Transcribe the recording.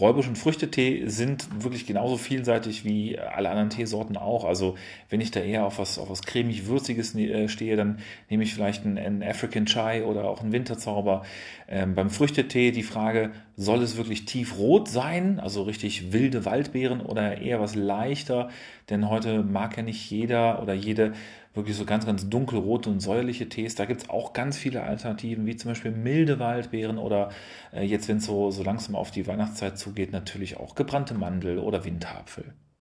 Räubusch und Früchtetee sind wirklich genauso vielseitig wie alle anderen Teesorten auch. Also wenn ich da eher auf was cremig-würziges stehe, dann nehme ich vielleicht einen African Chai oder auch einen Winterzauber. Beim Früchtetee die Frage, soll es wirklich tiefrot sein, also richtig wilde Waldbeeren oder eher was leichter? Denn heute mag ja nicht jeder oder jede wirklich so ganz dunkelrote und säuerliche Tees. Da gibt es auch ganz viele Alternativen, wie zum Beispiel milde Waldbeeren oder jetzt, wenn es so langsam auf die Weihnachtszeit zugeht, natürlich auch gebrannte Mandel oder Winterapfel.